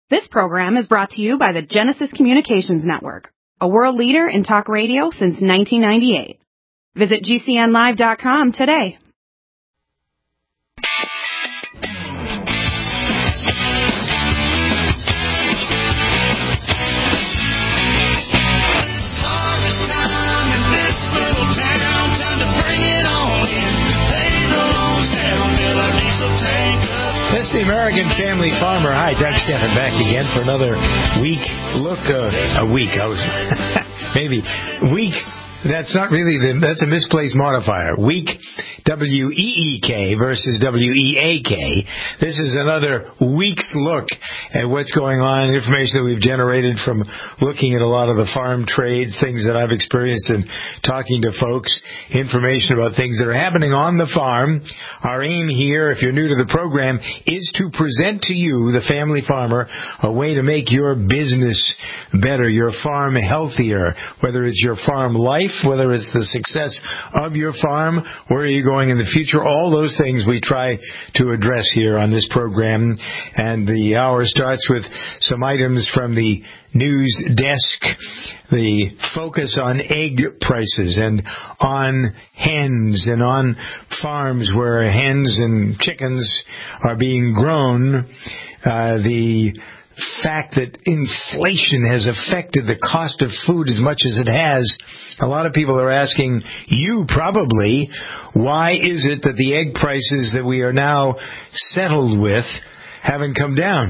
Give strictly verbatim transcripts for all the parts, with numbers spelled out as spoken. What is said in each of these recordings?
This program is brought to you by the Genesis Communications Network, a world leader in talk radio since nineteen ninety-eight. Visit G C N live dot com today. This is the American Family Farmer. Hi, Doug Stephan back again for another week. Look, uh, a week. I was maybe week. That's not really the. That's a misplaced modifier. Week, W E E K versus W E A K. This is another week's look at what's going on, information that we've generated from looking at a lot of the farm trades, things that I've experienced and talking to folks, information about things that are happening on the farm. Our aim here, if you're new to the program, is to present to you, the family farmer, a way to make your business better, your farm healthier, whether it's your farm life, whether it's the success of your farm, where are you going in the future, all those things we try to address here on this program. And the hour starts with some items from the news desk, the focus on egg prices and on hens and on farms where hens and chickens are being grown, uh, the fact that inflation has affected the cost of food as much as it has. A lot of people are asking you probably, why is it that the egg prices that we are now settled with haven't come down?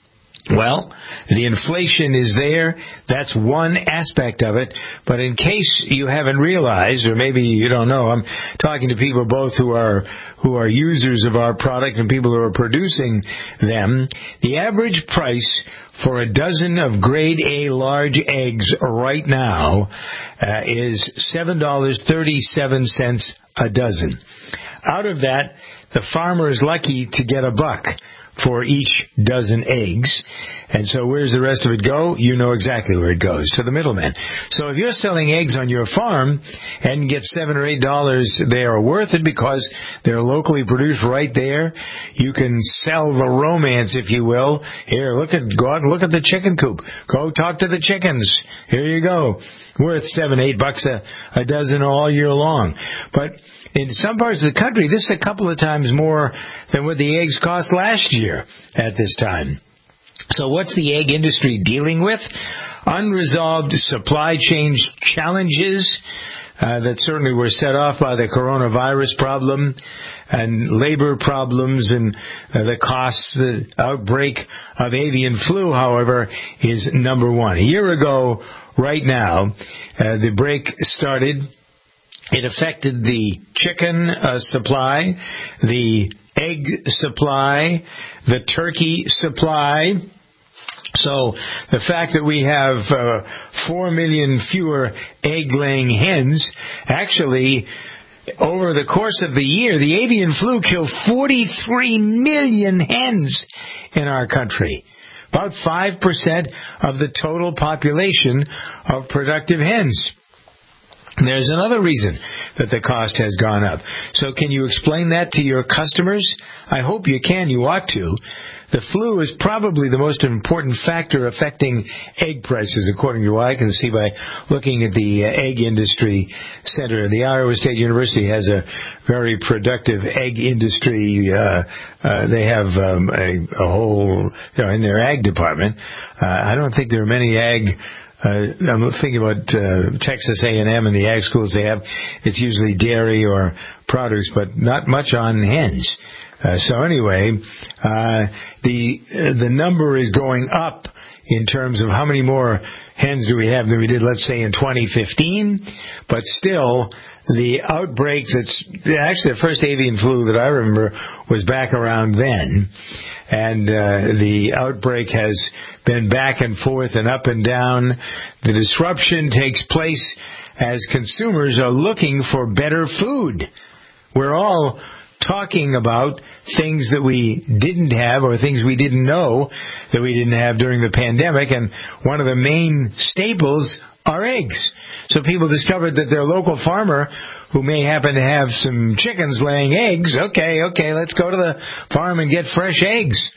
Well, the inflation is there. That's one aspect of it. But in case you haven't realized, or maybe you don't know, I'm talking to people both who are who are users of our product and people who are producing them. The average price for a dozen of grade A large eggs right now uh, is seven dollars and thirty-seven cents a dozen. Out of that, the farmer is lucky to get a buck for each dozen eggs. And so where's the rest of it go? You know exactly where it goes, to the middleman. So if you're selling eggs on your farm and get seven or eight dollars, they are worth it because they're locally produced right there. You can sell the romance, if you will. Here, look at, go out and look at the chicken coop. Go talk to the chickens. Here you go. Worth seven, eight bucks a, a dozen all year long. But in some parts of the country, this is a couple of times more than what the eggs cost last year at this time. So what's the egg industry dealing with? Unresolved supply chain challenges uh, that certainly were set off by the coronavirus problem, and labor problems, and uh, the costs. The outbreak of avian flu, however, is number one. A year ago, right now, uh, the break started. It affected the chicken uh, supply, the egg supply, the turkey supply. So the fact that we have uh, four million fewer egg-laying hens, actually, over the course of the year, the avian flu killed forty-three million hens in our country. About five percent of the total population of productive hens. There's another reason that the cost has gone up. So can you explain that to your customers? I hope you can. You ought to. The flu is probably the most important factor affecting egg prices, according to what I can see by looking at the Egg Industry Center. The Iowa State University has a very productive egg industry. Uh, uh, they have um, a, a whole, you know, in their ag department. Uh, I don't think there are many ag Uh, I'm thinking about uh, Texas A and M and the ag schools they have. It's usually dairy or produce, but not much on hens. Uh, so anyway, uh, the uh, the number is going up in terms of how many more hens do we have than we did, let's say, in twenty fifteen. But still, the outbreak that's actually the first avian flu that I remember was back around then. And uh, the outbreak has been back and forth and up and down. The disruption takes place as consumers are looking for better food. We're all talking about things that we didn't have or things we didn't know that we didn't have during the pandemic, and one of the main staples are eggs. So people discovered that their local farmer, who may happen to have some chickens laying eggs, okay, okay, let's go to the farm and get fresh eggs.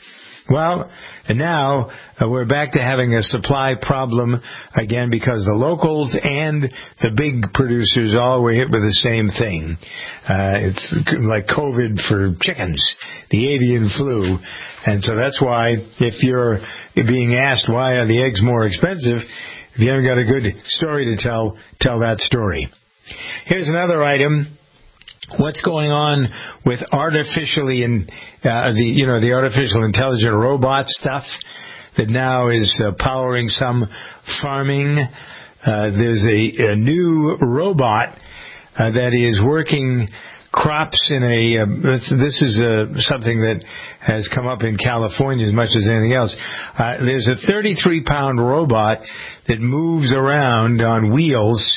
Well, and now uh, we're back to having a supply problem again because the locals and the big producers all were hit with the same thing. Uh, it's like COVID for chickens, the avian flu. And so that's why if you're being asked why are the eggs more expensive, if you haven't got a good story to tell, tell that story. Here's another item. What's going on with artificially in uh, the you know the artificial intelligent robot stuff that now is uh, powering some farming? Uh, there's a, a new robot uh, that is working crops in a. Uh, this, this is uh, something that has come up in California as much as anything else. Uh, there's a thirty-three pound robot that moves around on wheels,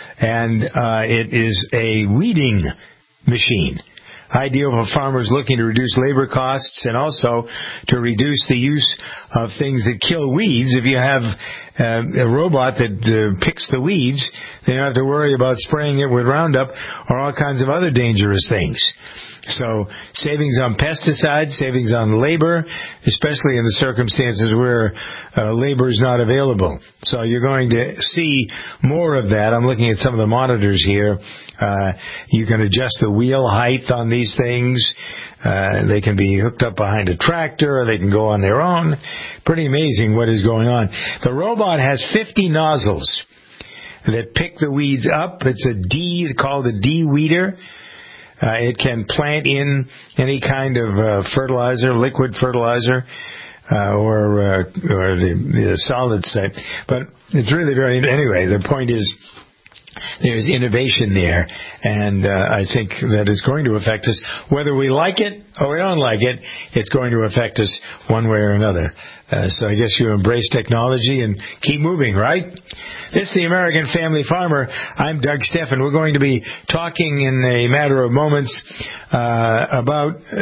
and uh, it is a weeding machine. Ideal for farmers looking to reduce labor costs and also to reduce the use of things that kill weeds. If you have uh, a robot that uh, picks the weeds, then you don't have to worry about spraying it with Roundup or all kinds of other dangerous things. So savings on pesticides, savings on labor, especially in the circumstances where uh, labor is not available. So you're going to see more of that. I'm looking at some of the monitors here. Uh, you can adjust the wheel height on these things. Uh, they can be hooked up behind a tractor, or they can go on their own. Pretty amazing what is going on. The robot has fifty nozzles that pick the weeds up. It's a D, called a de-weeder. Uh, it can plant in any kind of uh, fertilizer, liquid fertilizer, uh, or uh, or the, the solid state. But it's really very, anyway, the point is there's innovation there, and uh, I think that is going to affect us. Whether we like it or we don't like it, it's going to affect us one way or another. Uh, so I guess you embrace technology and keep moving, right? This is the American Family Farmer. I'm Doug Steffen. We're going to be talking in a matter of moments uh, about uh,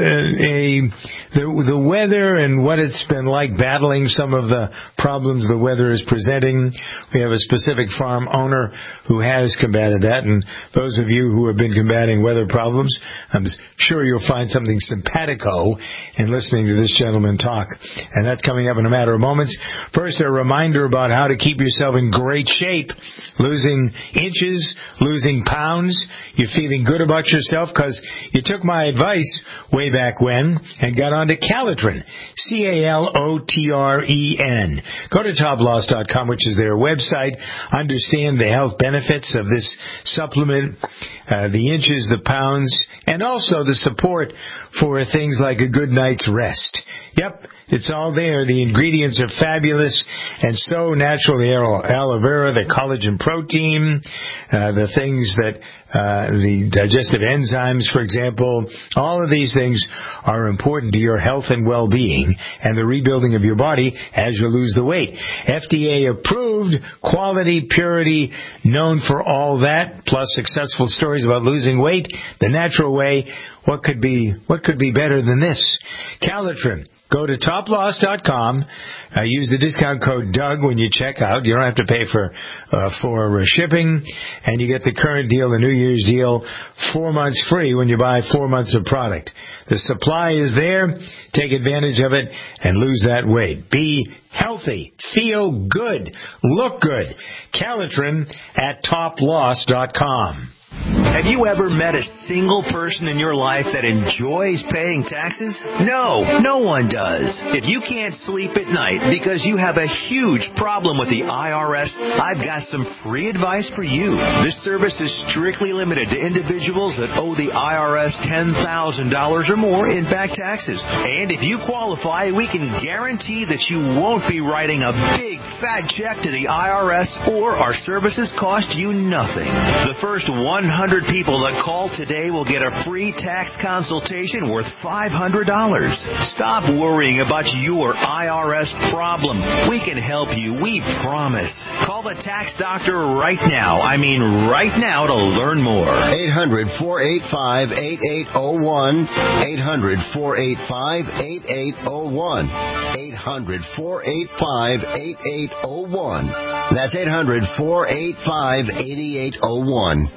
a the, the weather and what it's been like battling some of the problems the weather is presenting. We have a specific farm owner who has combated that, and those of you who have been combating weather problems, I'm sure you'll find something simpatico in listening to this gentleman talk. And that's coming up in a matter of moments. First, a reminder about how to keep yourself in great shape. Losing inches, losing pounds. You're feeling good about yourself because you took my advice way back when and got onto Calitrin. C A L O T R E N. Go to top loss dot com, which is their website. Understand the health benefits of this supplement, uh, the inches, the pounds, and also the support for things like a good night's rest. Yep, it's all there. The ingredients are fabulous and so natural. The aloe vera, the collagen protein, uh, the things that Uh, the digestive enzymes, for example, all of these things are important to your health and well-being and the rebuilding of your body as you lose the weight. F D A approved, quality, purity, known for all that, plus successful stories about losing weight the natural way. What could be, what could be better than this? Calitrin. Go to top loss dot com. Uh, use the discount code Doug when you check out. You don't have to pay for uh, for uh, shipping, and you get the current deal, the New Year's deal, four months free when you buy four months of product. The supply is there. Take advantage of it and lose that weight. Be healthy. Feel good. Look good. Calitrin at top loss dot com. Have you ever met a single person in your life that enjoys paying taxes? No, no one does. If you can't sleep at night because you have a huge problem with the I R S, I've got some free advice for you. This service is strictly limited to individuals that owe the I R S ten thousand dollars or more in back taxes. And if you qualify, we can guarantee that you won't be writing a big fat check to the I R S, or our services cost you nothing. The first one hundred people that call today will get a free tax consultation worth five hundred dollars. Stop worrying about your I R S problem. We can help you, we promise. Call the tax doctor right now. I mean right now to learn more. eight hundred, four eight five, eight eight zero one. eight hundred, four eight five, eight eight zero one. eight hundred, four eight five, eight eight zero one. That's eight hundred, four eight five, eight eight zero one.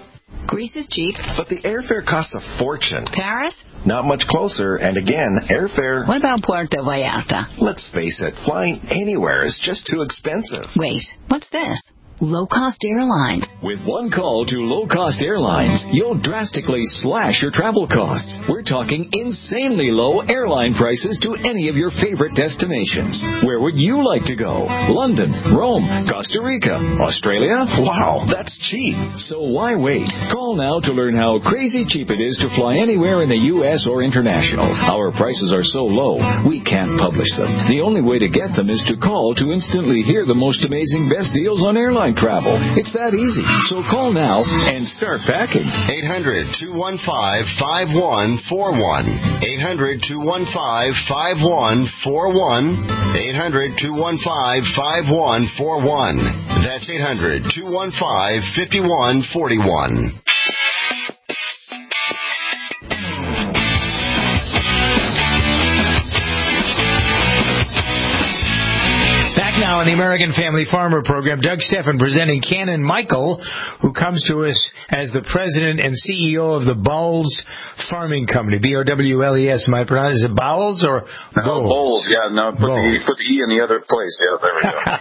Greece is cheap. But the airfare costs a fortune. Paris? Not much closer, and again, airfare... What about Puerto Vallarta? Let's face it, flying anywhere is just too expensive. Wait, what's this? Low-cost airlines. With one call to low-cost airlines, you'll drastically slash your travel costs. We're talking insanely low airline prices to any of your favorite destinations. Where would you like to go? London, Rome, Costa Rica, Australia? Wow, that's cheap. So why wait? Call now to learn how crazy cheap it is to fly anywhere in the U S or international. Our prices are so low, we can't publish them. The only way to get them is to call to instantly hear the most amazing best deals on airline travel. It's that easy. So call now and start packing. eight hundred, two one five, five one four one. eight hundred, two one five, five one four one. eight hundred, two one five, five one four one. That's eight hundred, two one five, five one four one. Now on the American Family Farmer Program, Doug Stephan presenting Canon Michael, who comes to us as the president and C E O of the Bowles Farming Company. B O W L E S. Am I pronouncing it? Is it Bowles or no, Bowles? Bowles, yeah. No, put Bowles. the, put the E in the other place. Yeah, there we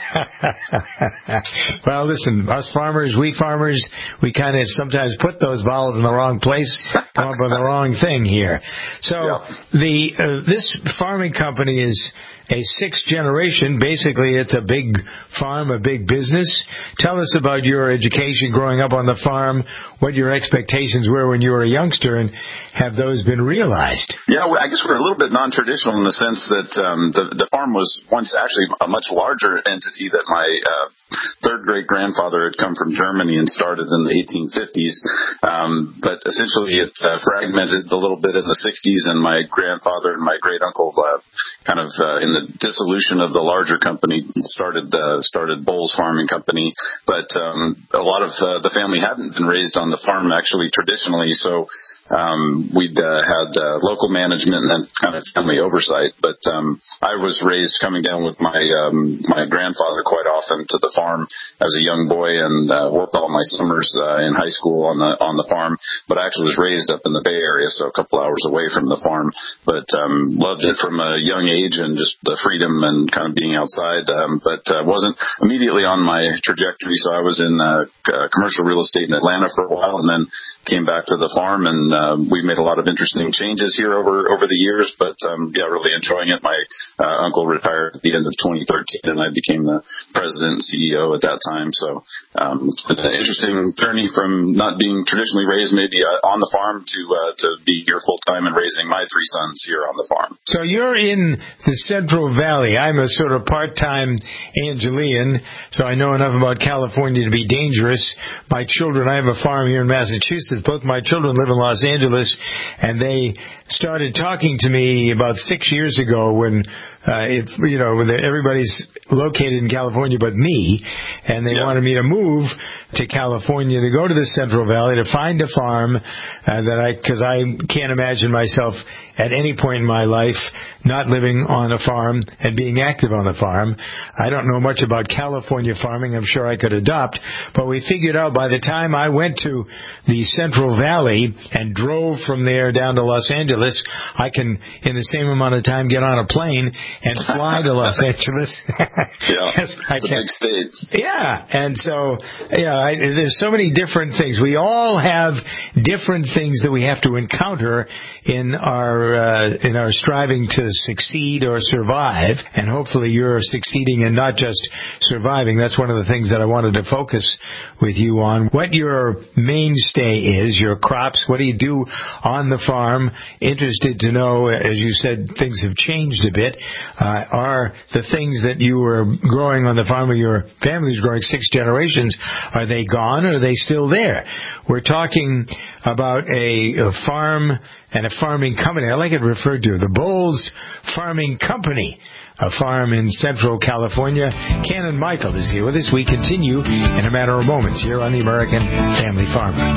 go. Well, listen, us farmers, we farmers, we kind of sometimes put those vowels in the wrong place, come up with the wrong thing here. So yeah. the uh, this farming company is a sixth generation. Basically, it's a big farm, a big business. Tell us about your education growing up on the farm, what your expectations were when you were a youngster, and have those been realized? Yeah, I guess we're a little bit non-traditional in the sense that um, the, the farm was once actually a much larger entity that my uh, third great-grandfather had come from Germany and started in the eighteen fifties. Um, but essentially it uh, fragmented a little bit in the sixties, and my grandfather and my great-uncle uh, kind of uh, in the dissolution of the larger company started uh, started Bowles Farming Company. But um, a lot of uh, the family hadn't been raised on the farm actually traditionally, so um, we'd uh, had uh, local management and then kind of family oversight. But um, I was raised coming down with my um, my grandfather quite often to the farm as a young boy, and uh, worked all my summers uh, in high school on the on the farm. But I actually was raised up in the Bay Area, so a couple hours away from the farm. But um, loved it from a young age, and just the freedom and kind of being outside. Um, but uh, wasn't immediately on my trajectory, so I was in uh, uh, commercial real estate in Atlanta for a while, and then came back to the farm, and uh, we've made a lot of interesting changes here over over the years. But um, yeah, really enjoying it. My uh, uncle retired at the end of twenty thirteen, and I became the president and C E O at that time. So um, it's been an interesting journey from not being traditionally raised maybe uh, on the farm to uh, to be here full time and raising my three sons here on the farm. So you're in the Central Valley. I'm a sort of part-time Angelian, so I know enough about California to be dangerous. My children, I have a farm here in Massachusetts. Both my children live in Los Angeles, and they started talking to me about six years ago when uh, it, you know, everybody's located in California but me, and they yeah. wanted me to move to California to go to the Central Valley to find a farm uh, that I, because I can't imagine myself at any point in my life not living on a farm and being active on the farm. I don't know much about California farming. I'm sure I could adopt, but we figured out by the time I went to the Central Valley and drove from there down to Los Angeles, I can, in the same amount of time, get on a plane and fly to Los Angeles. Yeah, yes, it's a big state. Yeah, and so, yeah, I, there's so many different things. We all have different things that we have to encounter in our uh, in our striving to succeed or survive, and hopefully you're succeeding and not just surviving. That's one of the things that I wanted to focus with you on. What your mainstay is, your crops, what do you do on the farm? Interested to know, as you said, things have changed a bit. Uh, are the things that you were growing on the farm, or your family's growing six generations, are they gone or are they still there? We're talking about a, a farm and a farming company. I like it referred to, the Bowles Farming Company, a farm in Central California. Canon Michael is here with us. We continue in a matter of moments here on the American Family Farmer.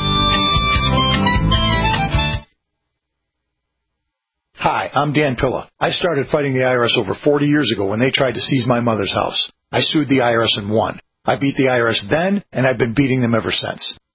Hi, I'm Dan Pilla. I started fighting the I R S over forty years ago when they tried to seize my mother's house. I sued the I R S and won. I beat the I R S then, and I've been beating them ever since.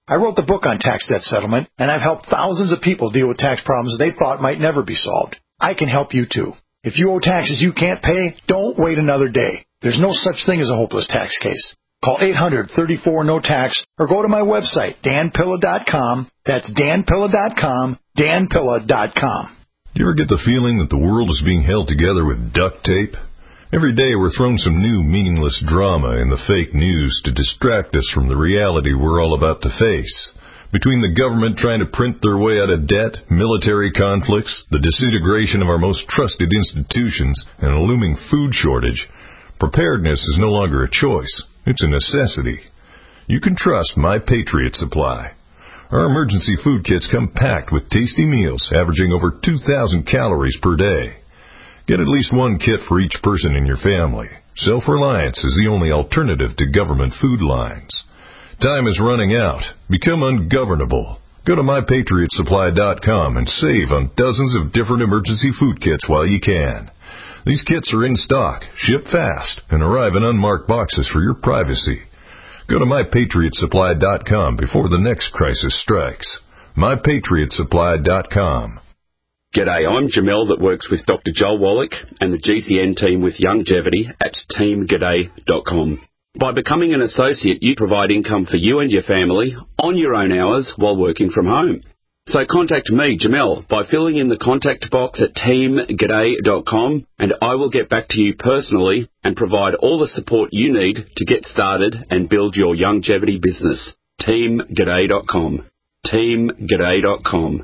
I wrote the book on tax debt settlement, and I've helped thousands of people deal with tax problems they thought might never be solved. I can help you too. If you owe taxes you can't pay, don't wait another day. There's no such thing as a hopeless tax case. Call eight hundred, thirty-four, no tax or go to my website, dan pilla dot com. That's dan pilla dot com, dan pilla dot com. Do you ever get the feeling that the world is being held together with duct tape? Every day we're thrown some new meaningless drama in the fake news to distract us from the reality we're all about to face. Between the government trying to print their way out of debt, military conflicts, the disintegration of our most trusted institutions, and a looming food shortage, preparedness is no longer a choice. It's a necessity. You can trust My Patriot Supply. Our emergency food kits come packed with tasty meals averaging over two thousand calories per day. Get at least one kit for each person in your family. Self-reliance is the only alternative to government food lines. Time is running out. Become ungovernable. Go to my patriot supply dot com and save on dozens of different emergency food kits while you can. These kits are in stock, ship fast, and arrive in unmarked boxes for your privacy. Go to my patriot supply dot com before the next crisis strikes. my patriot supply dot com. G'day, I'm Jamel that works with Doctor Joel Wallach and the G C N team with Longevity at team g'day dot com. By becoming an associate, you provide income for you and your family on your own hours while working from home. So contact me, Jamel, by filling in the contact box at team g'day dot com, and I will get back to you personally and provide all the support you need to get started and build your longevity business. team g'day dot com. team g'day dot com.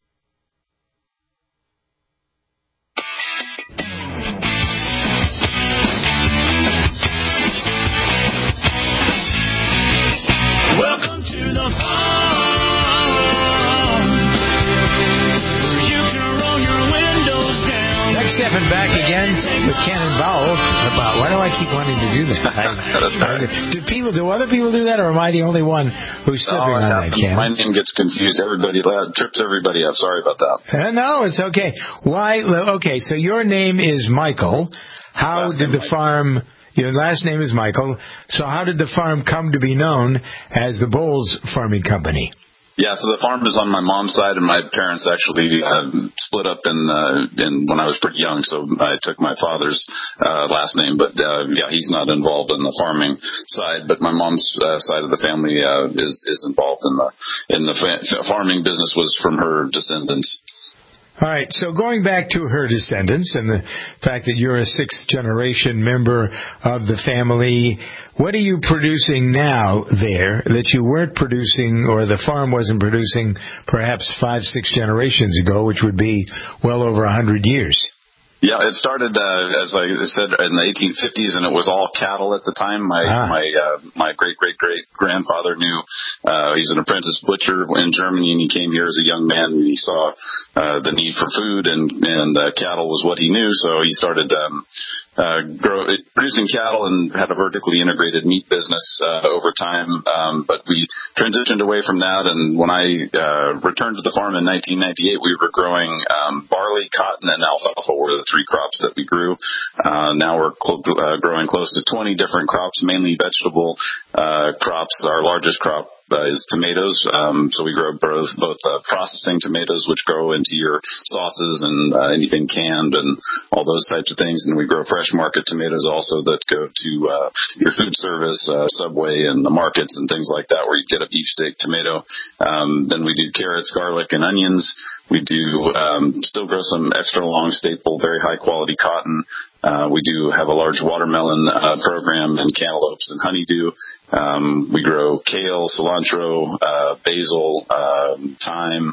Welcome to the farm. Stepping back again with Ken involved. About why do I keep wanting to do that? That's right. Do people? Do other people do that, or am I the only one who's stepping oh, on that? Ken? My name gets confused. Everybody uh, trips everybody up. Sorry about that. Uh, no, it's okay. Why? Okay, so your name is Michael. How last did the Michael. farm? Your last name is Michael. So how did the farm come to be known as the Bulls Farming Company? Yeah, so the farm is on my mom's side, and my parents actually uh, split up in, uh, in when I was pretty young, so I took my father's uh, last name. But, uh, yeah, he's not involved in the farming side, but my mom's uh, side of the family uh, is, is involved in the in the fa- farming business was from her descendants. All right, so going back to her descendants and the fact that you're a sixth-generation member of the family, what are you producing now there that you weren't producing or the farm wasn't producing perhaps five, six generations ago, which would be well over one hundred years? Yeah, it started, uh, as I said, in the eighteen fifties, and it was all cattle at the time. My ah. my uh, my great-great-great-grandfather knew uh, he's an apprentice butcher in Germany, and he came here as a young man, and he saw uh, the need for food, and, and uh, cattle was what he knew, so he started um, uh, grow, producing cattle and had a vertically integrated meat business uh, over time, um, but we transitioned away from that, and when I uh, returned to the farm in nineteen ninety-eight, we were growing um, barley, cotton, and alfalfa were the three crops that we grew. Uh, now we're cl- uh, growing close to twenty different crops, mainly vegetable uh, crops. Our largest crop uh, is tomatoes. Um, so we grow both, both uh, processing tomatoes, which go into your sauces and uh, anything canned and all those types of things. And we grow fresh market tomatoes also that go to uh, your food service, uh, Subway, and the markets and things like that, where you get a beef steak tomato. Um, then we do carrots, garlic, and onions. We do um, still grow some extra long staple, very high quality cotton. Uh, we do have a large watermelon uh, program and cantaloupes and honeydew. Um, we grow kale, cilantro, uh, basil, uh, thyme,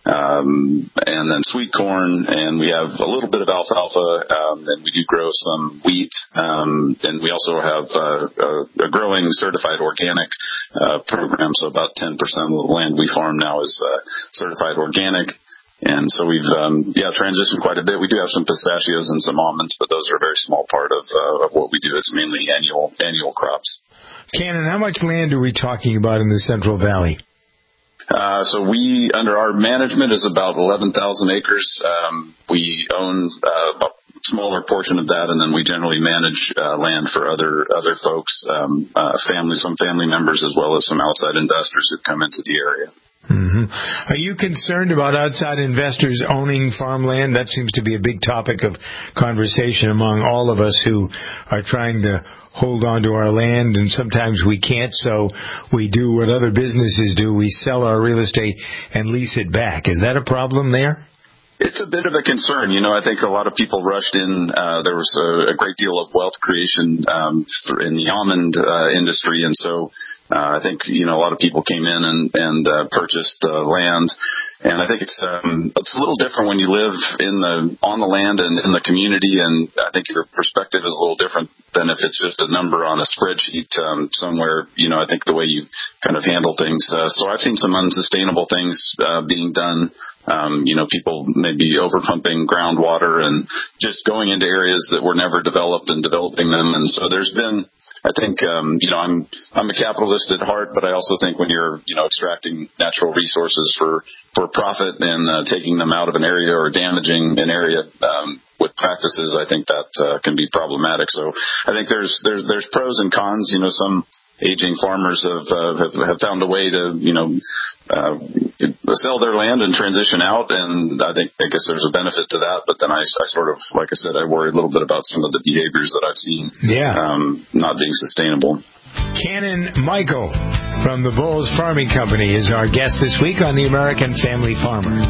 um, and then sweet corn. And we have a little bit of alfalfa. Um, and we do grow some wheat. Um, and we also have uh, a, a growing certified organic uh, program. So about ten percent of the land we farm now is uh, certified organic. And so we've, um, yeah, transitioned quite a bit. We do have some pistachios and some almonds, but those are a very small part of, uh, of what we do. It's mainly annual, annual crops. Cannon, how much land are we talking about in the Central Valley? Uh, so we, under our management, is about eleven thousand acres. Um, we own uh, about smaller portion of that, and then we generally manage uh, land for other other folks, um, uh, families, some family members, as well as some outside investors who come into the area. Mm-hmm. Are you concerned about outside investors owning farmland? That seems to be a big topic of conversation among all of us who are trying to hold on to our land, and sometimes we can't, so we do what other businesses do. We sell our real estate and lease it back. Is that a problem there? It's a bit of a concern. You know, I think a lot of people rushed in. Uh, there was a, a great deal of wealth creation um, in the almond uh, industry, and so uh, I think, you know, a lot of people came in and, and uh, purchased uh, land. And I think it's um, it's a little different when you live in the on the land and in the community, and I think your perspective is a little different than if it's just a number on a spreadsheet um, somewhere. You know, I think the way you kind of handle things. Uh, so I've seen some unsustainable things uh, being done. Um, you know, people maybe overpumping groundwater and just going into areas that were never developed and developing them. And so there's been, I think, um, you know, I'm I'm a capitalist at heart, but I also think when you're, you know, extracting natural resources for, for profit and uh, taking them out of an area or damaging an area um, with practices, I think that uh, can be problematic. So I think there's there's there's pros and cons. You know, some aging farmers have, uh, have have found a way to, you know, uh, sell their land and transition out, and I think I guess there's a benefit to that. But then I, I sort of, like I said, I worry a little bit about some of the behaviors that I've seen, yeah, um, not being sustainable. Canon Michael from the Bowles Farming Company is our guest this week on the American Family Farmer.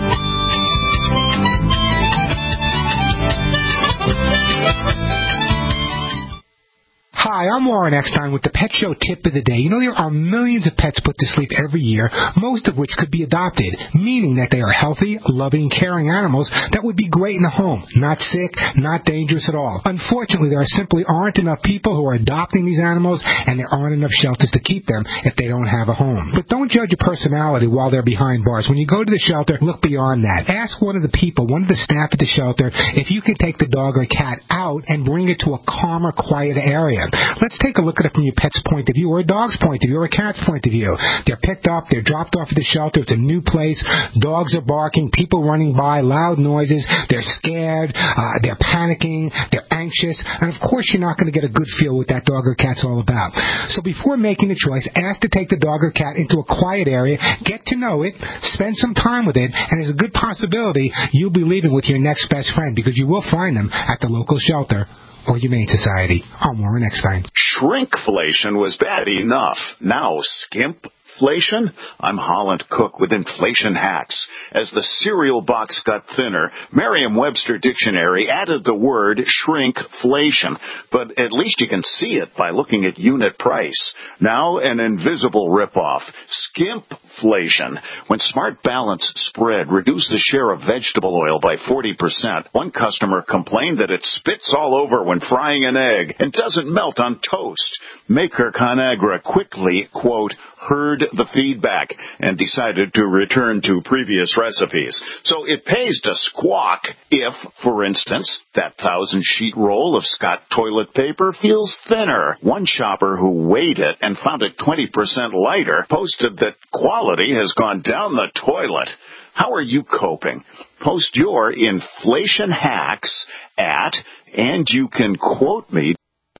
Hi, I'm Warren Eckstein with the Pet Show Tip of the Day. You know, there are millions of pets put to sleep every year, most of which could be adopted, meaning that they are healthy, loving, caring animals that would be great in a home, not sick, not dangerous at all. Unfortunately, there simply aren't enough people who are adopting these animals, and there aren't enough shelters to keep them if they don't have a home. But don't judge a personality while they're behind bars. When you go to the shelter, look beyond that. Ask one of the people, one of the staff at the shelter, if you can take the dog or cat out and bring it to a calmer, quieter area. Let's take a look at it from your pet's point of view, or a dog's point of view, or a cat's point of view. They're picked up, they're dropped off at the shelter, it's a new place, dogs are barking, people running by, loud noises, they're scared, uh, they're panicking, they're anxious, and of course you're not going to get a good feel what that dog or cat's all about. So before making the choice, ask to take the dog or cat into a quiet area, get to know it, spend some time with it, and there's a good possibility you'll be leaving with your next best friend, because you will find them at the local shelter or Humane Society. I'm Warren Eckstein. Shrinkflation was bad enough. Now skimpflation? I'm Holland Cook with Inflation Hacks. As the cereal box got thinner, Merriam-Webster Dictionary added the word shrinkflation, but at least you can see it by looking at unit price. Now an invisible ripoff, skimpflation. When Smart Balance Spread reduced the share of vegetable oil by forty percent, one customer complained that it spits all over when frying an egg and doesn't melt on toast. Maker Conagra quickly, quote, heard the feedback and decided to return to previous recipes. So it pays to squawk if, for instance, that thousand-sheet roll of Scott toilet paper feels thinner. One shopper who weighed it and found it twenty percent lighter posted that quality has gone down the toilet. How are you coping? Post your inflation hacks at, and you can quote me.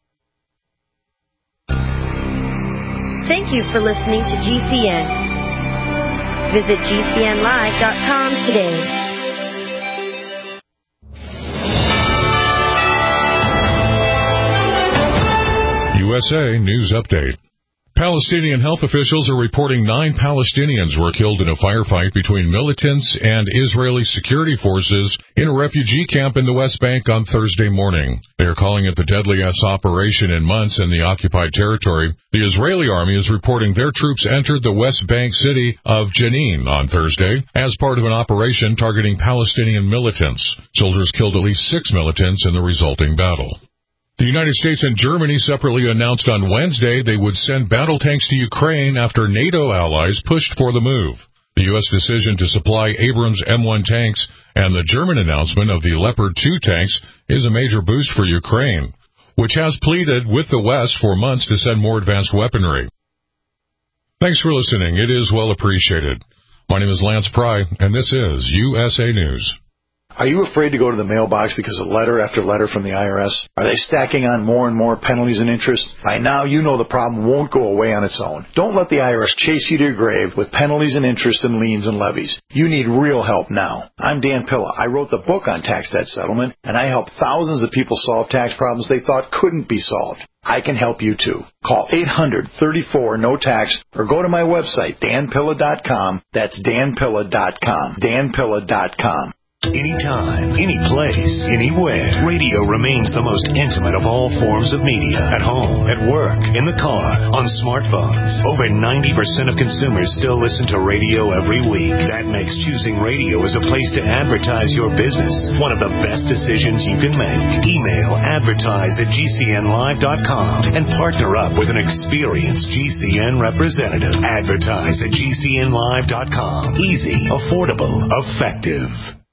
Thank you for listening to G C N. Visit G C N live dot com today. U S A News Update. Palestinian health officials are reporting nine Palestinians were killed in a firefight between militants and Israeli security forces in a refugee camp in the West Bank on Thursday morning. They are calling it the deadliest operation in months in the occupied territory. The Israeli army is reporting their troops entered the West Bank city of Jenin on Thursday as part of an operation targeting Palestinian militants. Soldiers killed at least six militants in the resulting battle. The United States and Germany separately announced on Wednesday they would send battle tanks to Ukraine after NATO allies pushed for the move. The U S decision to supply Abrams M one tanks and the German announcement of the Leopard two tanks is a major boost for Ukraine, which has pleaded with the West for months to send more advanced weaponry. Thanks for listening. It is well appreciated. My name is Lance Pry, and this is U S A News. Are you afraid to go to the mailbox because of letter after letter from the I R S? Are they stacking on more and more penalties and interest? By now, you know the problem won't go away on its own. Don't let the I R S chase you to your grave with penalties and interest and liens and levies. You need real help now. I'm Dan Pilla. I wrote the book on tax debt settlement, and I help thousands of people solve tax problems they thought couldn't be solved. I can help you too. Call eight hundred, thirty-four, no tax or go to my website, dan pilla dot com. That's dan pilla dot com. dan pilla dot com. Anytime, any place, anywhere, radio remains the most intimate of all forms of media. At home, at work, in the car, on smartphones. Over ninety percent of consumers still listen to radio every week. That makes choosing radio as a place to advertise your business one of the best decisions you can make. Email advertise at g c n live dot com and partner up with an experienced G C N representative. Advertise at g c n live dot com. Easy, affordable, effective.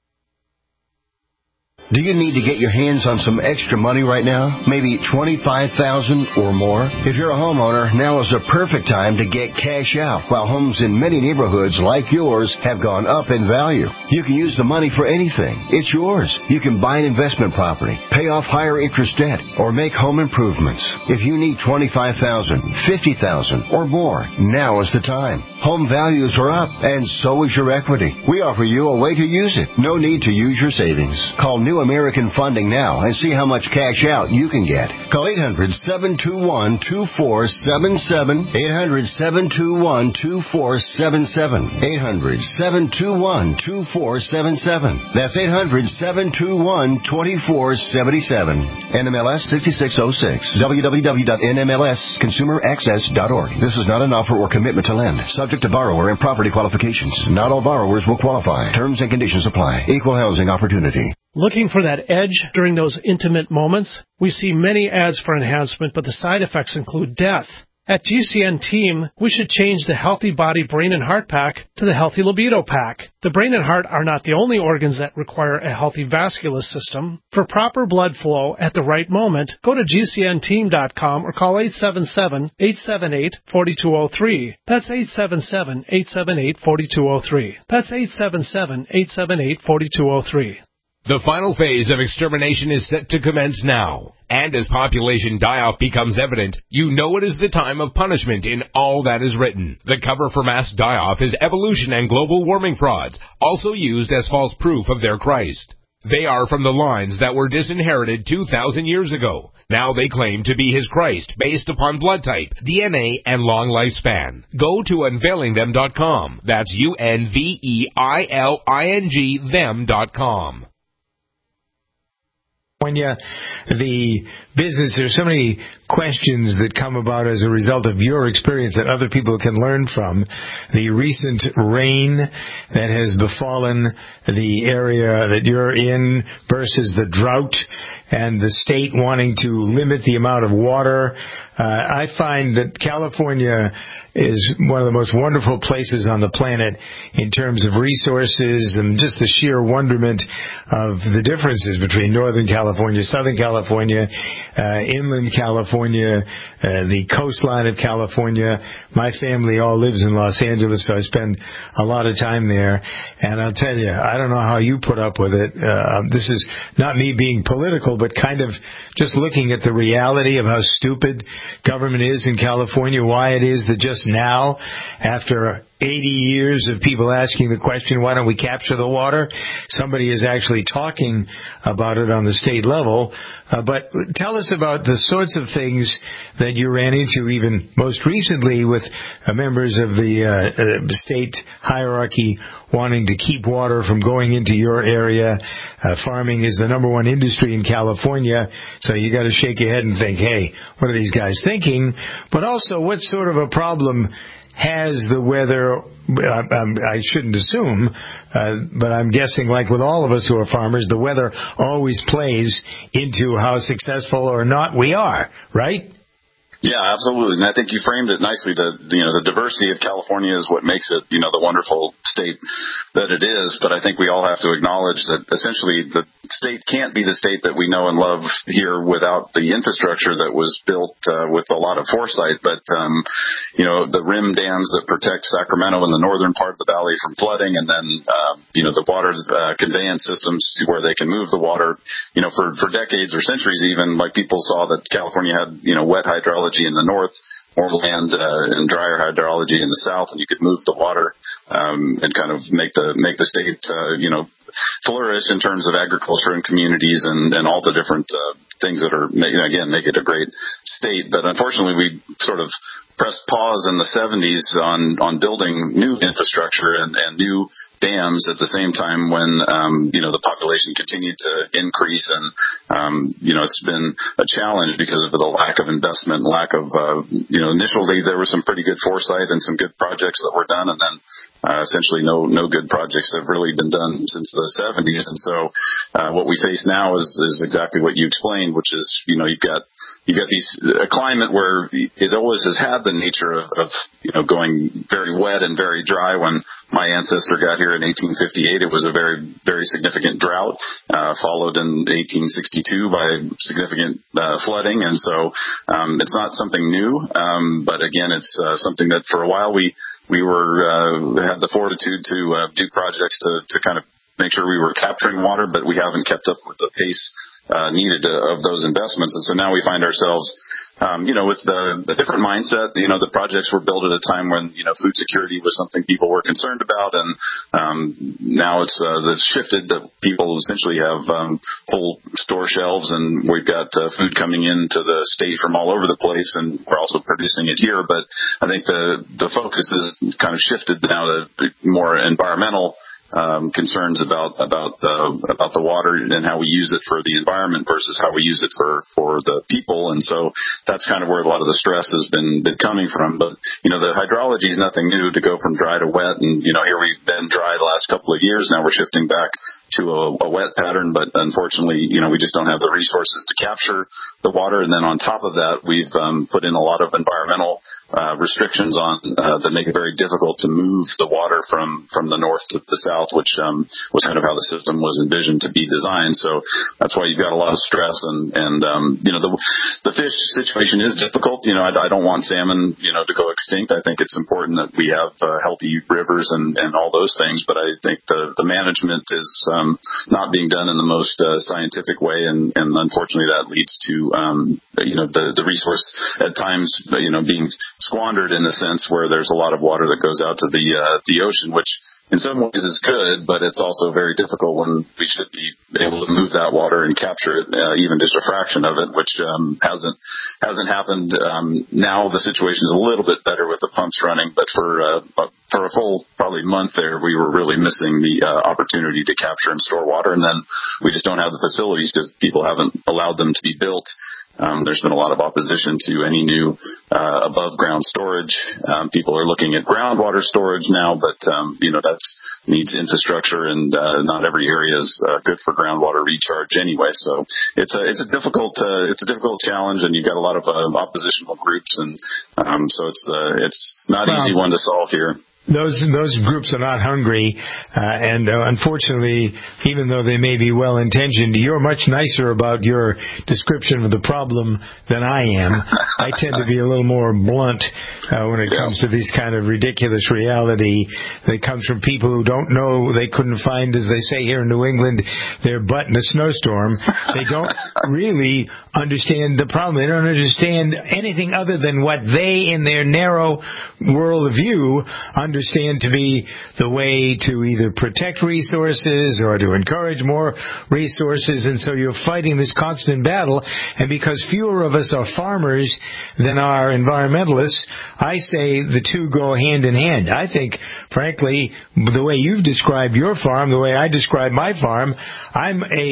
Do you need to get your hands on some extra money right now? Maybe twenty-five thousand dollars or more? If you're a homeowner, now is the perfect time to get cash out. While homes in many neighborhoods like yours have gone up in value, you can use the money for anything. It's yours. You can buy an investment property, pay off higher interest debt, or make home improvements. If you need twenty-five thousand dollars, fifty thousand dollars, or more, now is the time. Home values are up, and so is your equity. We offer you a way to use it. No need to use your savings. Call New American Funding now and see how much cash out you can get. Call eight hundred, seven two one, two four seven seven, eight hundred, seven two one, two four seven seven, eight hundred, seven two one, two four seven seven. That's eight hundred, seven two one, two four seven seven. N M L S sixty-six oh six. w w w dot n m l s consumer access dot org. This is not an offer or commitment to lend. Subject to borrower and property qualifications. Not all borrowers will qualify. Terms and conditions apply. Equal housing opportunity. Looking for that edge during those intimate moments? We see many ads for enhancement, but the side effects include death. At G C N Team, we should change the Healthy Body Brain and Heart Pack to the Healthy Libido Pack. The brain and heart are not the only organs that require a healthy vascular system. For proper blood flow at the right moment, go to g c n team dot com or call eight seven seven, eight seven eight, four two zero three. That's eight seven seven, eight seven eight, four two zero three. That's eight seven seven, eight seven eight, four two zero three. The final phase of extermination is set to commence now. And as population die-off becomes evident, you know it is the time of punishment in all that is written. The cover for mass die-off is evolution and global warming frauds, also used as false proof of their Christ. They are from the lines that were disinherited two thousand years ago. Now they claim to be his Christ based upon blood type, D N A, and long lifespan. Go to unveiling them dot com. That's U N V E I L I N G them dot com. California, the business, there's so many questions that come about as a result of your experience that other people can learn from. The recent rain that has befallen the area that you're in versus the drought and the state wanting to limit the amount of water. Uh, I find that California is one of the most wonderful places on the planet in terms of resources and just the sheer wonderment of the differences between Northern California, Southern California, uh, inland California, uh, the coastline of California. My family all lives in Los Angeles, so I spend a lot of time there. And I'll tell you, I don't know how you put up with it. Uh, this is not me being political, but kind of just looking at the reality of how stupid government is in California, why it is that just now, after eighty years of people asking the question, why don't we capture the water, somebody is actually talking about it on the state level. Uh, but tell us about the sorts of things that you ran into even most recently with uh, members of the uh, uh, state hierarchy wanting to keep water from going into your area. Uh, farming is the number one industry in California, so you got to shake your head and think, hey, what are these guys thinking? But also, what sort of a problem has the weather, I shouldn't assume, uh, but I'm guessing like with all of us who are farmers, the weather always plays into how successful or not we are, right? Yeah, absolutely. And I think you framed it nicely. The, you know, the diversity of California is what makes it, you know, the wonderful state that it is. But I think we all have to acknowledge that essentially the state can't be the state that we know and love here without the infrastructure that was built uh, with a lot of foresight. But, um, you know, the rim dams that protect Sacramento in the northern part of the valley from flooding, and then, uh, you know, the water uh, conveyance systems where they can move the water, you know, for, for decades or centuries even, like people saw that California had, you know, wet hydrology in the north, more land uh, and drier hydrology in the south, and you could move the water um, and kind of make the make the state, uh, you know, flourish in terms of agriculture and communities and, and all the different uh, things that are, you know, again, make it a great state. But unfortunately, we sort of pressed pause in the seventies on on building new infrastructure and, and new dams at the same time when, um, you know, the population continued to increase. And, um, you know, it's been a challenge because of the lack of investment, lack of, uh, you know, initially there was some pretty good foresight and some good projects that were done. And then uh, essentially no, no good projects have really been done since the seventies. And so uh, what we face now is, is exactly what you explained, which is, you know, you've got you got these a climate where it always has had the nature of, of you know going very wet and very dry. When my ancestor got here in eighteen fifty-eight, it was a very very significant drought, uh, followed in eighteen sixty-two by significant uh, flooding, and so um, it's not something new. Um, but again, it's uh, something that for a while we we were uh, had the fortitude to uh, do projects to to kind of make sure we were capturing water, but we haven't kept up with the pace Uh, needed to, of those investments. And so now we find ourselves, um, you know, with the, the different mindset. You know, the projects were built at a time when, you know, food security was something people were concerned about. And um, now it's uh, that's shifted that people essentially have um, full store shelves, and we've got uh, food coming into the state from all over the place, and we're also producing it here. But I think the, the focus is kind of shifted now to more environmental Um, concerns about about uh, about the water and how we use it for the environment versus how we use it for, for the people. And so that's kind of where a lot of the stress has been, been coming from. But, you know, the hydrology is nothing new to go from dry to wet. And, you know, here we've been dry the last couple of years. Now we're shifting back to a, a wet pattern. But unfortunately, you know, we just don't have the resources to capture the water. And then on top of that, we've um, put in a lot of environmental uh, restrictions on uh, that make it very difficult to move the water from, from the north to the south, which um, was kind of how the system was envisioned to be designed. So that's why you've got a lot of stress. And, and um, you know, the, the fish situation is difficult. You know, I, I don't want salmon, you know, to go extinct. I think it's important that we have uh, healthy rivers and, and all those things. But I think the, the management is um, not being done in the most uh, scientific way. And, and unfortunately, that leads to, um, you know, the, the resource at times, you know, being squandered in the sense where there's a lot of water that goes out to the uh, the ocean, which in some ways is good, but it's also very difficult when we should be able to move that water and capture it, uh, even just a fraction of it, which um, hasn't hasn't happened. Um, now the situation is a little bit better with the pumps running, but for uh, for a full probably month there, we were really missing the uh, opportunity to capture and store water, and then we just don't have the facilities because people haven't allowed them to be built. Um, there's been a lot of opposition to any new uh, above-ground storage. Um, people are looking at groundwater storage now, but um, you know that needs infrastructure, and uh, not every area is uh, good for groundwater recharge anyway. So it's a it's a difficult uh, it's a difficult challenge, and you've got a lot of uh, oppositional groups, and um, so it's uh, it's not an easy one to solve here. Those those groups are not hungry, uh, and uh, unfortunately, even though they may be well-intentioned, you're much nicer about your description of the problem than I am. I tend to be a little more blunt uh, when it comes to this kind of ridiculous reality that comes from people who don't know. They couldn't find, as they say here in New England, their butt in a snowstorm. They don't really understand the problem. They don't understand anything other than what they, in their narrow world of view, understand understand to be the way to either protect resources or to encourage more resources. And so you're fighting this constant battle. And because fewer of us are farmers than are environmentalists, I say the two go hand in hand. I think, frankly, the way you've described your farm, the way I describe my farm, I'm a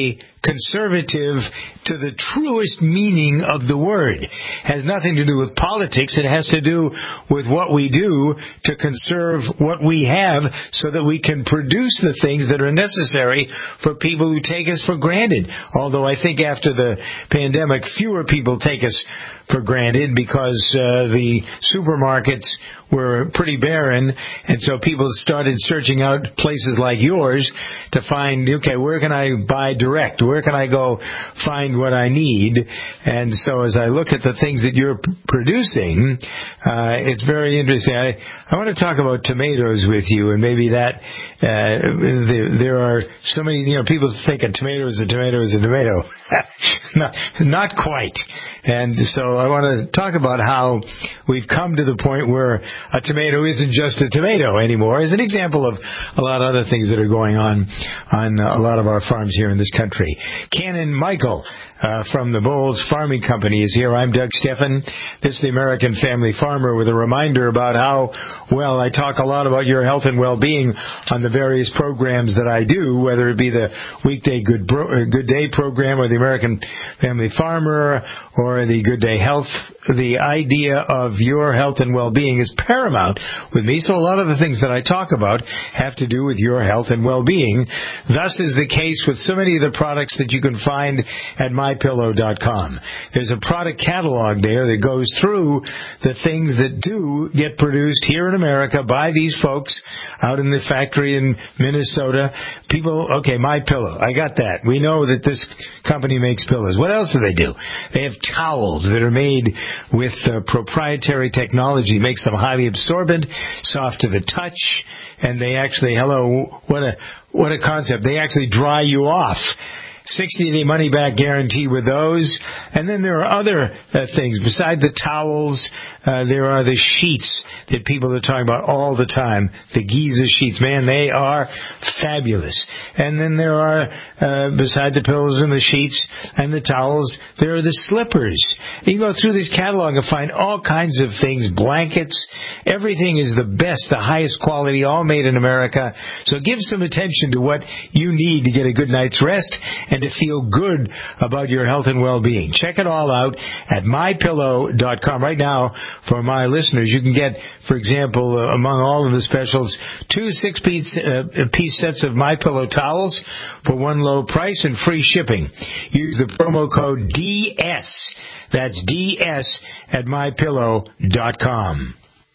conservative to the truest meaning of the word. It has nothing to do with politics. It has to do with what we do to conserve what we have so that we can produce the things that are necessary for people who take us for granted. Although I think after the pandemic, fewer people take us for granted because uh, the supermarkets were pretty barren, and so people started searching out places like yours to find, okay, where can I buy direct? Where can I go find what I need? And so as I look at the things that you're p- producing, uh, it's very interesting. I, I want to talk about tomatoes with you, and maybe that uh, there, there are so many, you know, people think a tomato is a tomato is a tomato. not, not quite. And so I want to talk about how we've come to the point where a tomato isn't just a tomato anymore, as an example of a lot of other things that are going on on a lot of our farms here in this country. Canon Michael uh, from the Bowles Farming Company is here. I'm Doug Steffen. This is the American Family Farmer with a reminder about how, well, I talk a lot about your health and well-being on the various programs that I do, whether it be the Weekday Good, Bro- Good Day program or the American Family Farmer or the Good Day Health. The idea of your health and well-being is paramount with me, so a lot of the things that I talk about have to do with your health and well-being. Thus is the case with so many of the products that you can find at my pillow dot com. There's a product catalog there that goes through the things that do get produced here in America by these folks out in the factory in Minnesota. People, okay, MyPillow, I got that. We know that this company makes pillows. What else do they do? They have towels that are made with uh, proprietary technology, makes them highly absorbent, soft to the touch, and they actually, hello, what a what a concept. They actually dry you off. sixty-day money-back guarantee with those. And then there are other uh, things. Beside the towels, uh, there are the sheets that people are talking about all the time. The Giza sheets. Man, they are fabulous. And then there are, uh, beside the pillows and the sheets and the towels, there are the slippers. You can go through this catalog and find all kinds of things, blankets. Everything is the best, the highest quality, all made in America. So give some attention to what you need to get a good night's rest and to feel good about your health and well-being. Check it all out at my pillow dot com. Right now, for my listeners, you can get, for example, uh, among all of the specials, two six-piece uh, piece sets of MyPillow towels for one low price and free shipping. Use the promo code D S. That's D S at my pillow dot com.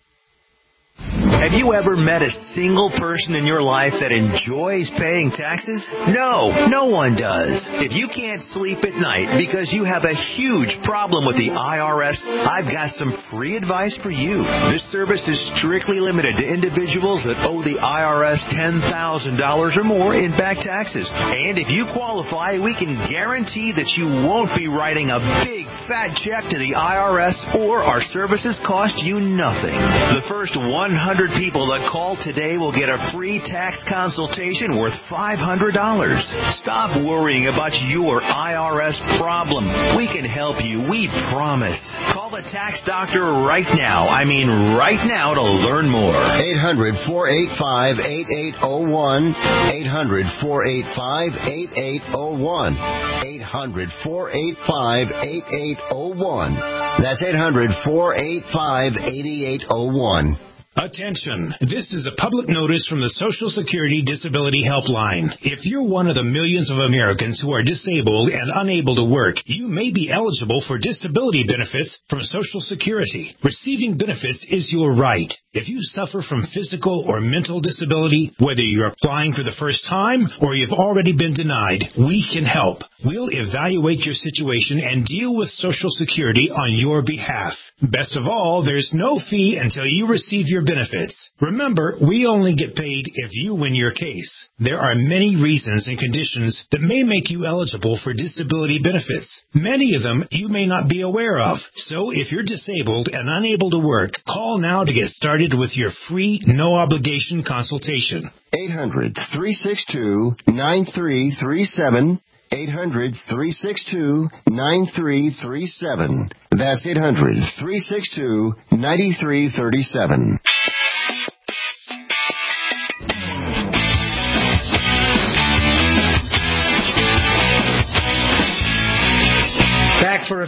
Have you ever met a single person in your life that enjoys paying taxes? No, no one does. If you can't sleep at night because you have a huge problem with the I R S, I've got some free advice for you. This service is strictly limited to individuals that owe the I R S ten thousand dollars or more in back taxes. And if you qualify, we can guarantee that you won't be writing a big fat check to the I R S, or our services cost you nothing. The first one hundred people that call today will get a free tax consultation worth five hundred dollars. Stop worrying about your I R S problem. We can help you, we promise. Call the tax doctor right now. I mean right now to learn more. eight hundred, four eight five, eight eight zero one. eight hundred, four eight five, eight eight zero one. eight hundred, four eight five, eight eight zero one. That's eight hundred, four eight five, eight eight zero one. Attention! This is a public notice from the Social Security Disability Helpline. If you're one of the millions of Americans who are disabled and unable to work, you may be eligible for disability benefits from Social Security. Receiving benefits is your right. If you suffer from physical or mental disability, whether you're applying for the first time or you've already been denied, we can help. We'll evaluate your situation and deal with Social Security on your behalf. Best of all, there's no fee until you receive your benefits. Remember, we only get paid if you win your case. There are many reasons and conditions that may make you eligible for disability benefits. Many of them you may not be aware of. So if you're disabled and unable to work, call now to get started with your free, no-obligation consultation. eight hundred, three six two, nine three three seven. eight hundred, three six two, nine three three seven. That's eight hundred, three six two, nine three three seven.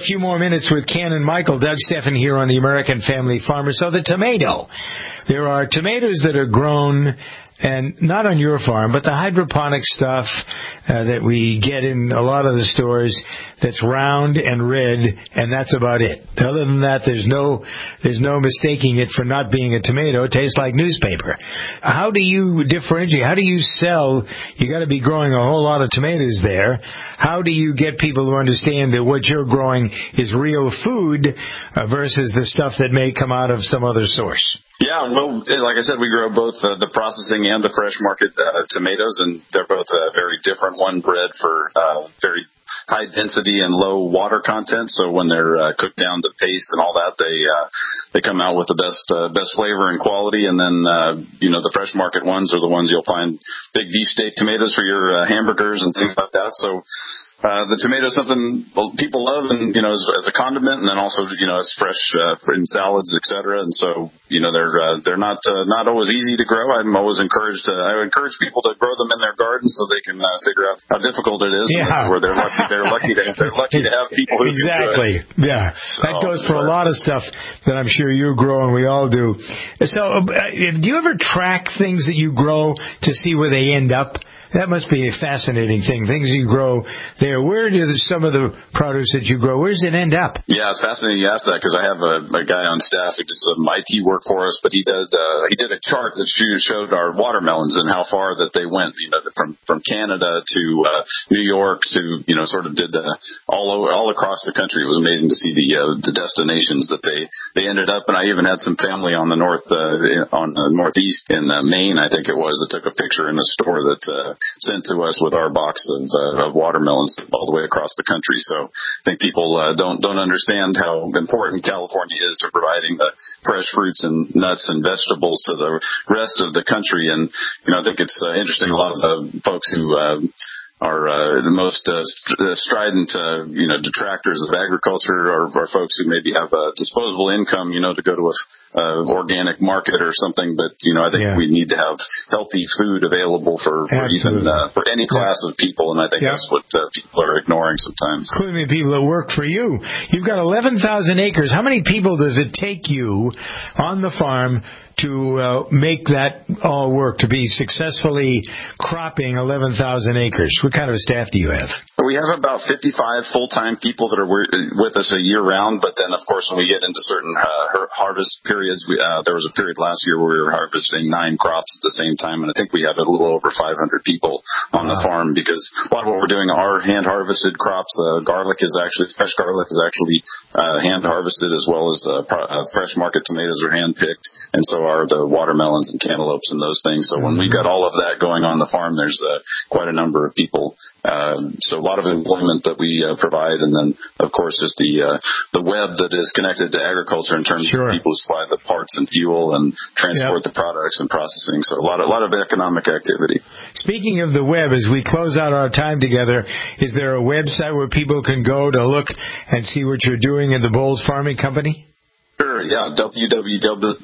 few more minutes with Ken and Michael. Doug Steffen here on the American Family Farmer. So the tomato. There are tomatoes that are grown, and not on your farm, but the hydroponic stuff uh, that we get in a lot of the stores that's round and red, and that's about it. Other than that, there's no there's no mistaking it for not being a tomato. It tastes like newspaper. How do you differentiate? How do you sell? You got to be growing a whole lot of tomatoes there. How do you get people to understand that what you're growing is real food uh, versus the stuff that may come out of some other source? Yeah, well, like I said, we grow both uh, the processing and the fresh market uh, tomatoes, and they're both uh, very different. One bred for uh, very high density and low water content, so when they're uh, cooked down to paste and all that, they uh, they come out with the best uh, best flavor and quality. And then uh, you know, the fresh market ones are the ones you'll find big beefsteak tomatoes for your uh, hamburgers and things like that. So. Uh, the tomato is something people love, and you know, as, as a condiment, and then also you know, as fresh uh, in salads, et cetera. And so you know, they're uh, they're not uh, not always easy to grow. I'm always encouraged. To, I encourage people to grow them in their gardens so they can uh, figure out how difficult it is. Yeah. Where they're lucky, they're lucky to they're lucky to have people who exactly. Can do it. Yeah, so, that goes for a lot of stuff that I'm sure you grow, and we all do. So, uh, do you ever track things that you grow to see where they end up? That must be a fascinating thing. Things you grow there. Where do some of the produce that you grow, where does it end up? Yeah, it's fascinating you ask that, because I have a, a guy on staff who did some I T work for us, but he did uh, he did a chart that showed our watermelons and how far that they went. You know, from from Canada to uh, New York to you know, sort of did the, all over all across the country. It was amazing to see the uh, the destinations that they they ended up. And I even had some family on the north uh, on the northeast in uh, Maine, I think it was, that took a picture in a store that. Uh, sent to us with our box of, uh, of watermelons all the way across the country. So I think people uh, don't don't understand how important California is to providing the fresh fruits and nuts and vegetables to the rest of the country. And you know, I think it's uh, interesting. A lot of the folks who uh, are uh, the most uh, strident, uh, you know, detractors of agriculture are, are folks who maybe have a disposable income, you know, to go to a uh, organic market or something. But you know, I think yeah. we need to have healthy food available for, for even uh, for any class yeah. of people, and I think yeah. that's what uh, people are ignoring sometimes. Including the people that work for you. You've got eleven thousand acres. How many people does it take you on the farm to uh, make that all work, to be successfully cropping eleven thousand acres? What kind of a staff do you have? We have about fifty-five full-time people that are with us a year-round, but then, of course, when we get into certain uh, harvest periods, we, uh, there was a period last year where we were harvesting nine crops at the same time, and I think we have a little over five hundred people on wow. the farm, because a lot of what we're doing are hand-harvested crops. Uh, garlic is actually, fresh garlic is actually uh, hand-harvested, as well as uh, pro- uh, fresh market tomatoes are hand-picked, and so are the watermelons and cantaloupes and those things. So when we got all of that going on the farm, there's uh, quite a number of people. Um, so a lot of employment that we uh, provide, and then of course just the uh, the web that is connected to agriculture in terms sure. of people who supply the parts and fuel and transport yep. the products and processing. So a lot of, a lot of economic activity. Speaking of the web, as we close out our time together, is there a website where people can go to look and see what you're doing at the Bolles Farming Company? Sure, yeah, w w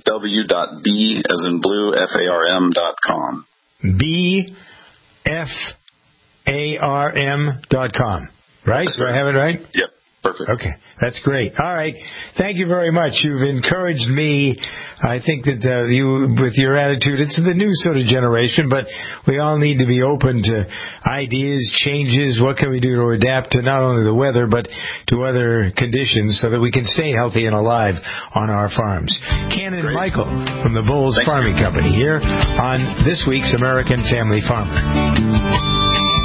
w dot b as in blue, F A R M dot com. B F A R M dot com, right? Do I have it right? Yep. Perfect. Okay, that's great. All right, thank you very much. You've encouraged me. I think that uh, you, with your attitude, it's the new sort of generation, but we all need to be open to ideas, changes. What can we do to adapt to not only the weather, but to other conditions so that we can stay healthy and alive on our farms? Ken and great. Michael from the Bolles Thank Farming you. Company here on this week's American Family Farmer.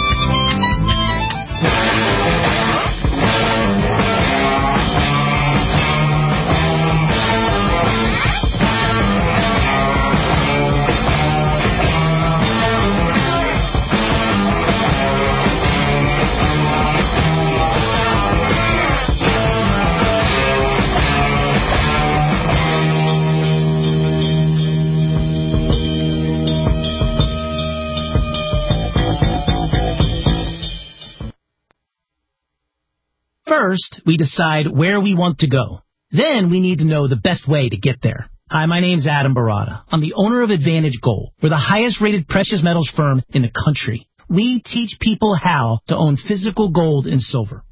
First, we decide where we want to go. Then we need to know the best way to get there. Hi, my name's Adam Barada. I'm the owner of Advantage Gold. We're the highest-rated precious metals firm in the country. We teach people how to own physical gold and silver.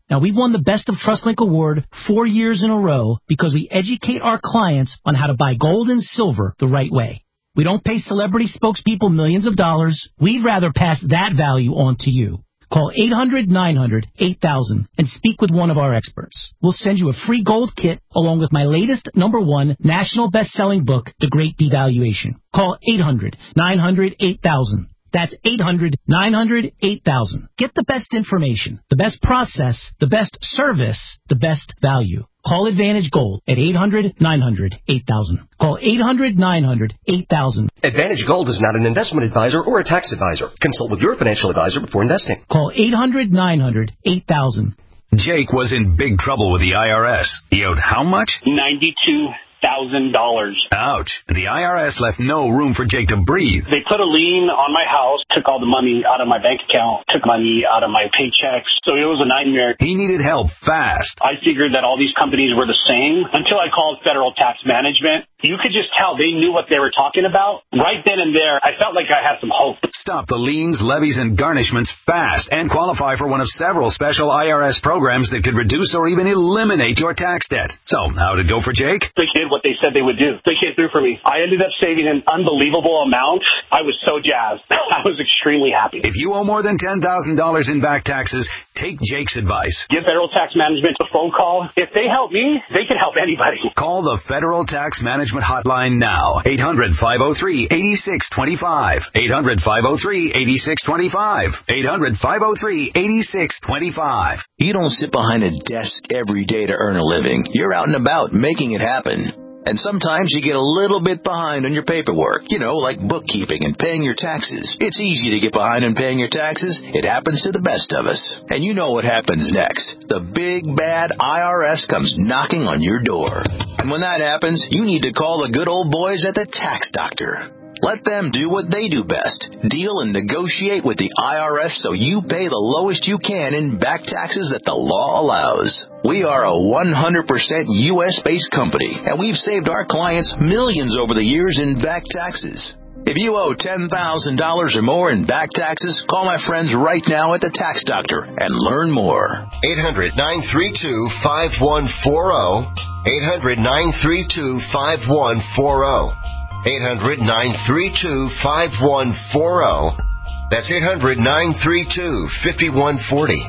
Now, we've won the Best of TrustLink award four years in a row because we educate our clients on how to buy gold and silver the right way. We don't pay celebrity spokespeople millions of dollars. We'd rather pass that value on to you. Call eight hundred nine hundred eight thousand and speak with one of our experts. We'll send you a free gold kit along with my latest number one national best-selling book, The Great Devaluation. Call eight hundred nine hundred eight thousand. That's eight hundred nine hundred eight thousand. Get the best information, the best process, the best service, the best value. Call Advantage Gold at eight hundred nine hundred eight thousand. Call eight hundred nine hundred eight thousand. Advantage Gold is not an investment advisor or a tax advisor. Consult with your financial advisor before investing. Call eight hundred nine hundred eight thousand. Jake was in big trouble with the I R S. He owed how much? ninety-two thousand dollars. Ouch. The I R S left no room for Jake to breathe. They put a lien on my house, took all the money out of my bank account, took money out of my paychecks. So it was a nightmare. He needed help fast. I figured that all these companies were the same until I called Federal Tax Management. You could just tell they knew what they were talking about. Right then and there, I felt like I had some hope. Stop the liens, levies, and garnishments fast and qualify for one of several special I R S programs that could reduce or even eliminate your tax debt. So, how'd it go for Jake? They did what they said they would do. They came through for me. I ended up saving an unbelievable amount. I was so jazzed. I was extremely happy. If you owe more than ten thousand dollars in back taxes, take Jake's advice. Give Federal Tax Management a phone call. If they help me, they can help anybody. Call the Federal Tax Management hotline now. eight hundred five oh three eight six two five. eight hundred five oh three eight six two five. eight hundred five oh three eight six two five. You don't sit behind a desk every day to earn a living. You're out and about making it happen. And sometimes you get a little bit behind on your paperwork, you know, like bookkeeping and paying your taxes. It's easy to get behind on paying your taxes. It happens to the best of us. And you know what happens next. The big, bad I R S comes knocking on your door. And when that happens, you need to call the good old boys at the Tax Doctor. Let them do what they do best. Deal and negotiate with the I R S so you pay the lowest you can in back taxes that the law allows. We are a one hundred percent U S-based company, and we've saved our clients millions over the years in back taxes. If you owe ten thousand dollars or more in back taxes, call my friends right now at the Tax Doctor and learn more. eight hundred nine three two five one four zero. eight hundred nine three two five one four zero. eight hundred nine three two five one four zero. That's eight hundred nine three two five one four zero.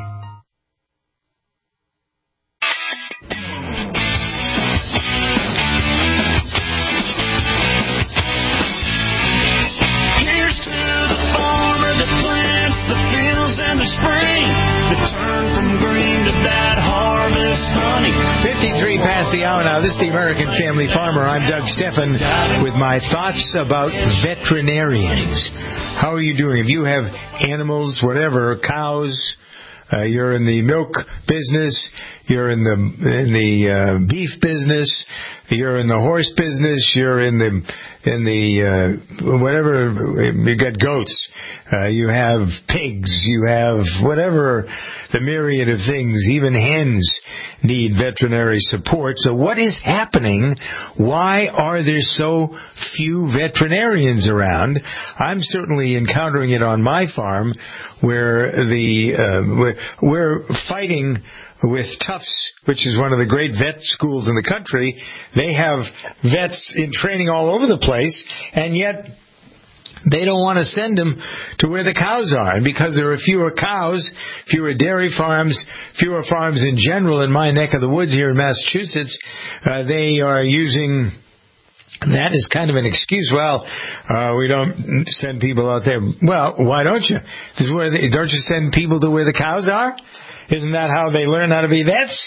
Here's to the farmer that plants the fields in the spring, that turn from green to that harvest honey. fifty-three past the hour now. This is the American Family Farmer. I'm Doug Steffen with my thoughts about veterinarians. How are you doing? If you have animals, whatever, cows, uh, you're in the milk business, you're in the in the uh, beef business, you're in the horse business, you're in the in the uh, whatever, you got goats, uh, you have pigs, you have whatever, the myriad of things. Even hens need veterinary support. So what is happening? Why are there so few veterinarians around? I'm certainly encountering it on my farm, where the uh, we're, we're fighting with Tufts, which is one of the great vet schools in the country. They have vets in training all over the place, and yet they don't want to send them to where the cows are. And because there are fewer cows, fewer dairy farms, fewer farms in general in my neck of the woods here in Massachusetts, uh, they are using that as kind of an excuse. Well, uh, we don't send people out there. Well, why don't you? This is where they, don't you send people to where the cows are? Isn't that how they learn how to be vets?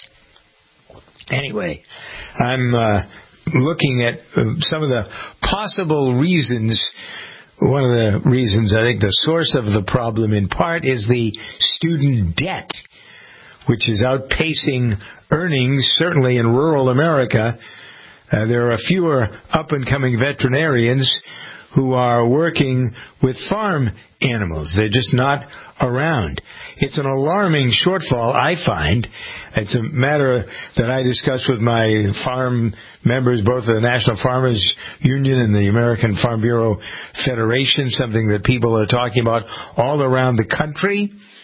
Anyway, I'm uh, looking at uh, some of the possible reasons. One of the reasons, I think the source of the problem in part is the student debt, which is outpacing earnings, certainly in rural America. Uh, there are fewer up-and-coming veterinarians who are working with farm animals. They're just not around. It's an alarming shortfall, I find. It's a matter that I discuss with my farm members, both of the National Farmers Union and the American Farm Bureau Federation, something that people are talking about all around the country.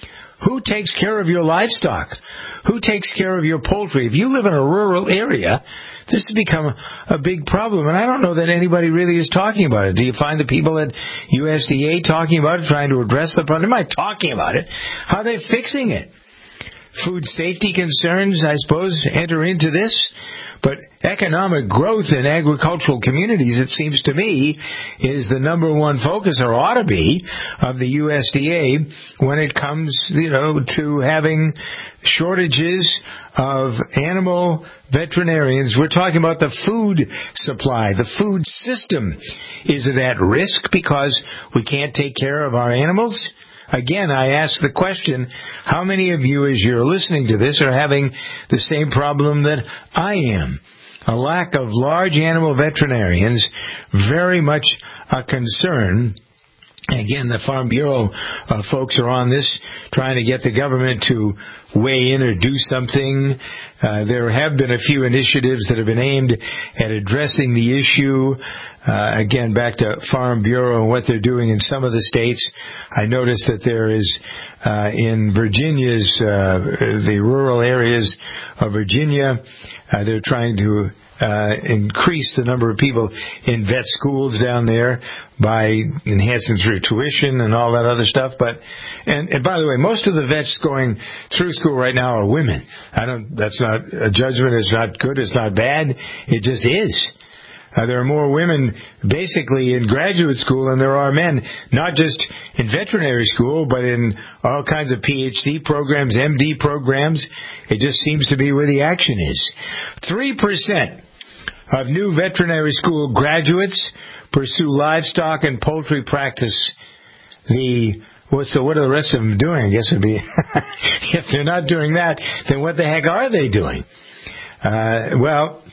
Who takes care of your livestock? Who takes care of your poultry? If you live in a rural area, this has become a, a big problem, and I don't know that anybody really is talking about it. Do you find the people at U S D A talking about it, trying to address the problem? They're not talking about it. How are they fixing it? Food safety concerns, I suppose, enter into this. But economic growth in agricultural communities, it seems to me, is the number one focus, or ought to be, of the U S D A when it comes, you know, to having shortages of animal veterinarians. We're talking about the food supply, the food system. Is it at risk because we can't take care of our animals? Again, I ask the question, how many of you, as you're listening to this, are having the same problem that I am? A lack of large animal veterinarians, very much a concern. Again, the Farm Bureau uh, folks are on this, trying to get the government to weigh in or do something. Uh, there have been a few initiatives that have been aimed at addressing the issue. Uh, again, back to Farm Bureau and what they're doing in some of the states. I noticed that there is, uh, in Virginia's, uh, the rural areas of Virginia, uh, they're trying to Uh, increase the number of people in vet schools down there by enhancing through tuition and all that other stuff. But and, and by the way, most of the vets going through school right now are women. I don't. That's not a judgment. It's not good. It's not bad. It just is. Uh, there are more women basically in graduate school than there are men, not just in veterinary school, but in all kinds of P H D programs, M D programs. It just seems to be where the action is. Three percent of new veterinary school graduates pursue livestock and poultry practice. The well, so what are the rest of them doing? I guess it would be if they're not doing that, then what the heck are they doing? Uh, well,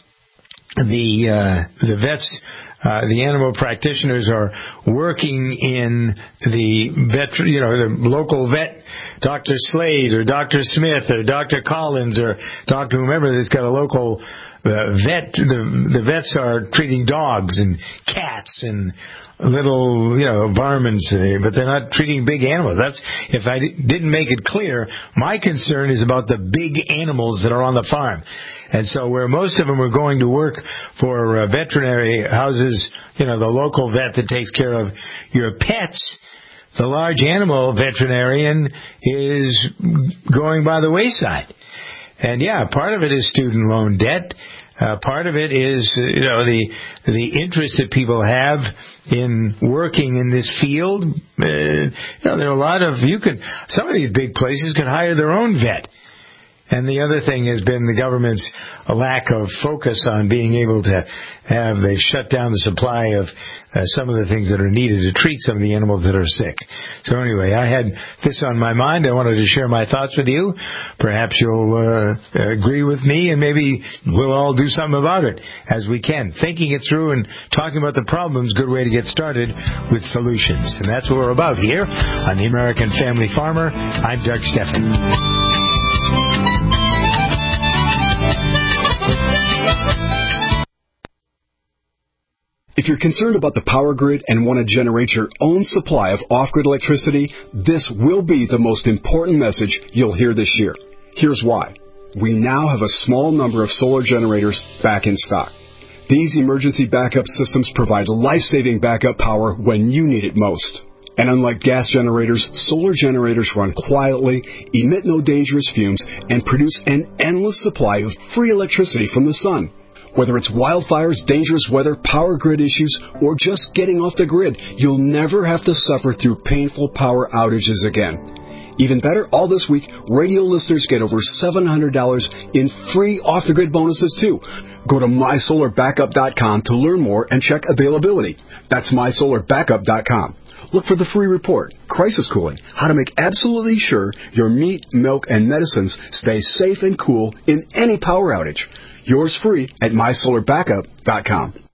the uh, the vets, uh, the animal practitioners are working in the vet, you know, the local vet, Doctor Slade or Doctor Smith or Doctor Collins or Doctor whomever that's got a local uh, vet. The the vets are treating dogs and cats and little, you know, varmints, but they're not treating big animals. That's, if I didn't make it clear, my concern is about the big animals that are on the farm. And so where most of them are going to work for uh, veterinary houses, you know, the local vet that takes care of your pets, the large animal veterinarian is going by the wayside. And yeah, part of it is student loan debt. Uh, part of it is, uh, you know, the the interest that people have in working in this field. Uh, you know, there are a lot of, you could, some of these big places could hire their own vet. And the other thing has been the government's lack of focus on being able to have, they shut down the supply of uh, some of the things that are needed to treat some of the animals that are sick. So anyway, I had this on my mind. I wanted to share my thoughts with you. Perhaps you'll uh, agree with me, and maybe we'll all do something about it as we can. Thinking it through and talking about the problems, good way to get started with solutions. And that's what we're about here on The American Family Farmer. I'm Doug Steffen. If you're concerned about the power grid and want to generate your own supply of off-grid electricity, this will be the most important message you'll hear this year. Here's why. We now have a small number of solar generators back in stock. These emergency backup systems provide life-saving backup power when you need it most. And unlike gas generators, solar generators run quietly, emit no dangerous fumes, and produce an endless supply of free electricity from the sun. Whether it's wildfires, dangerous weather, power grid issues, or just getting off the grid, you'll never have to suffer through painful power outages again. Even better, all this week, radio listeners get over seven hundred dollars in free off-the-grid bonuses, too. Go to my solar backup dot com to learn more and check availability. That's my solar backup dot com. Look for the free report, Crisis Cooling, how to make absolutely sure your meat, milk, and medicines stay safe and cool in any power outage. Yours free at my solar backup dot com.